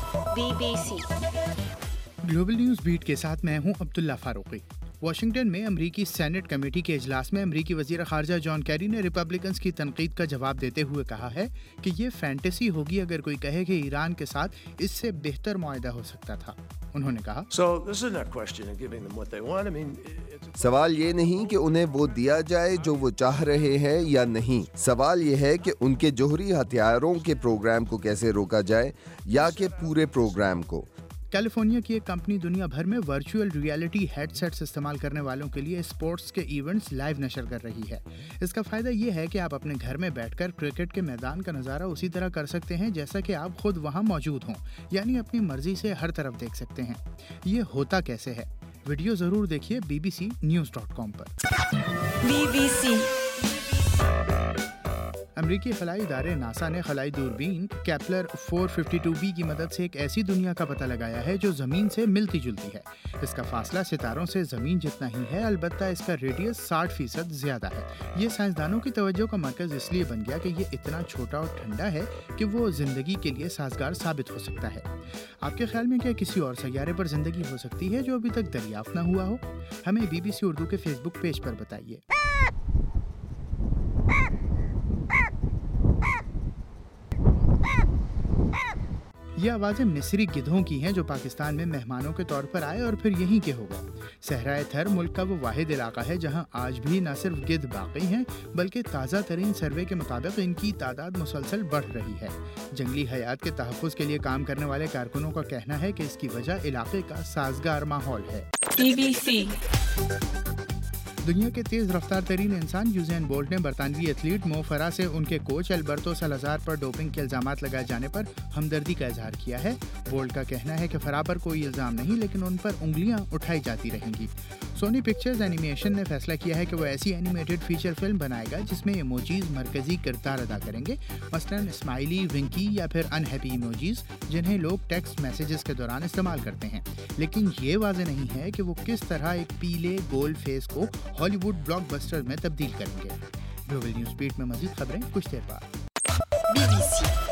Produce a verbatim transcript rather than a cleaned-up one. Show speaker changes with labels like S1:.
S1: Be B C
S2: global news beat کے ساتھ میں ہوں عبداللہ فاروقی۔ واشنگٹن میں امریکی سینٹ کمیٹی کے اجلاس میں امریکی وزیر خارجہ جان کیری نے ریپبلکنز کی تنقید کا جواب دیتے ہوئے کہا ہے کہ یہ فینٹیسی ہوگی اگر کوئی کہے کہ ایران کے ساتھ اس سے بہتر معاہدہ ہو سکتا تھا۔ انہوں نے کہا
S3: سوال یہ نہیں کہ انہیں وہ دیا جائے جو وہ چاہ رہے ہیں یا نہیں، سوال یہ ہے کہ ان کے جوہری ہتھیاروں کے پروگرام کو کیسے روکا جائے یا کہ پورے پروگرام کو۔
S2: کیلیفورنیا کی ایک کمپنی دنیا بھر میں ورچوئل ریئلٹی ہیڈ سیٹس استعمال کرنے والوں کے لیے اسپورٹس کے ایونٹس لائیو نشر کر رہی ہے۔ اس کا فائدہ یہ ہے کہ آپ اپنے گھر میں بیٹھ کر کرکٹ کے میدان کا نظارہ اسی طرح کر سکتے ہیں جیسا کہ آپ خود وہاں موجود ہوں، یعنی اپنی مرضی سے ہر طرف دیکھ سکتے ہیں۔ یہ ہوتا کیسے ہے؟ ویڈیو ضرور دیکھیے B B C news dot com پر۔
S1: بی بی سی
S2: امریکی خلائی ادارے ناسا نے خلائی دوربین کیپلر چار سو باون بی کی مدد سے ایک ایسی دنیا کا پتہ لگایا ہے جو زمین سے ملتی جلتی ہے۔ اس کا فاصلہ ستاروں سے زمین جتنا ہی ہے، البتہ اس کا ریڈیس ساٹھ فیصد زیادہ ہے۔ یہ سائنسدانوں کی توجہ کا مرکز اس لیے بن گیا کہ یہ اتنا چھوٹا اور ٹھنڈا ہے کہ وہ زندگی کے لیے سازگار ثابت ہو سکتا ہے۔ آپ کے خیال میں کیا کسی اور سیارے پر زندگی ہو سکتی ہے جو ابھی تک دریافت نہ ہوا ہو؟ ہمیں بی بی سی اردو کے فیس بک پیج پر بتائیے۔ یہ آوازیں مصری گدھوں کی ہیں جو پاکستان میں مہمانوں کے طور پر آئے اور پھر یہیں کے ہو گئے۔ صحرائے تھر ملک کا وہ واحد علاقہ ہے جہاں آج بھی نہ صرف گدھ باقی ہیں بلکہ تازہ ترین سروے کے مطابق ان کی تعداد مسلسل بڑھ رہی ہے۔ جنگلی حیات کے تحفظ کے لیے کام کرنے والے کارکنوں کا کہنا ہے کہ اس کی وجہ علاقے کا سازگار ماحول ہے۔
S1: بی بی سی
S2: دنیا کے تیز رفتار ترین انسان یوزین بولٹ نے برطانوی ایتھلیٹ مو فرا سے ان کے کوچ البرتو سالازار پر ڈوپنگ کے الزامات لگائے جانے پر ہمدردی کا اظہار کیا ہے۔ بولٹ کا کہنا ہے کہ فرا پر کوئی الزام نہیں لیکن ان پر انگلیاں اٹھائی جاتی رہیں گی۔ سونی پکچرز اینیمیشن نے فیصلہ کیا ہے کہ وہ ایسی اینیمیٹڈ فیچر فلم بنائے گا جس میں ایموجیز مرکزی کردار ادا کریں گے، مثلاً اسمائلی، ونکی یا پھر ان ہیپی ایموجیز جنہیں لوگ ٹیکسٹ میسیجز کے دوران استعمال کرتے ہیں، لیکن یہ واضح نہیں ہے کہ وہ کس طرح ایک پیلے گول فیس کو ہالی ووڈ بلاک بسٹر میں تبدیل کریں گے۔ گلوبل نیوز بیٹ میں مزید خبریں کچھ دیر بعد۔
S1: Be B C